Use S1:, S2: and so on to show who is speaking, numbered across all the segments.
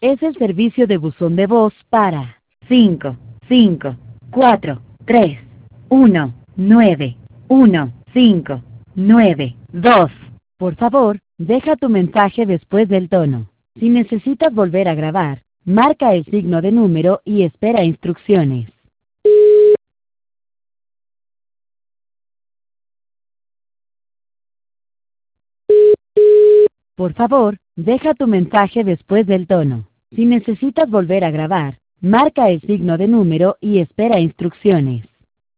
S1: Es el servicio de buzón de voz para 5, 5, 4, 3, 1, 9, 1, 5, 9, 2. Por favor, deja tu mensaje después del tono. Si necesitas volver a grabar, marca el signo de número y espera instrucciones. Por favor, deja tu mensaje después del tono. Si necesitas volver a grabar, marca el signo de número y espera instrucciones.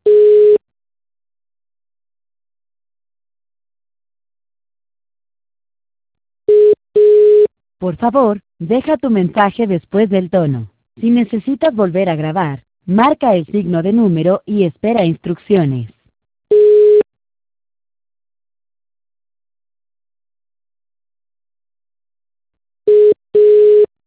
S1: Por favor, deja tu mensaje después del tono. Si necesitas volver a grabar, marca el signo de número y espera instrucciones.